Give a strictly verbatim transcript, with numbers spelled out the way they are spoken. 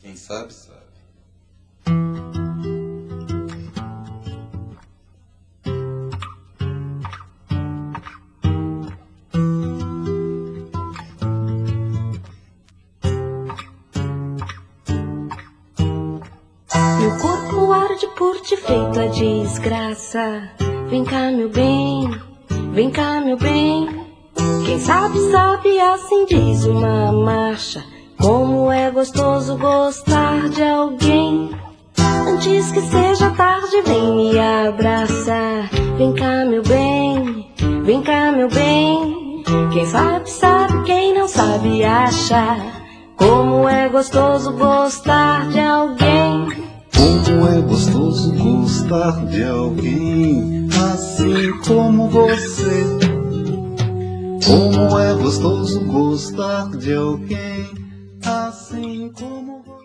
Quem sabe, sabe. Meu corpo arde por te feito a desgraça. Vem cá, meu bem, vem cá, meu bem. Quem sabe, sabe, assim diz uma marcha. Como é gostoso gostar de alguém. Antes que seja tarde, vem me abraçar. Vem cá, meu bem, vem cá, meu bem. Quem sabe, sabe, quem não sabe, acha. Como é gostoso gostar de alguém. Como é gostoso gostar de alguém assim como você. Como é gostoso gostar de alguém assim como você.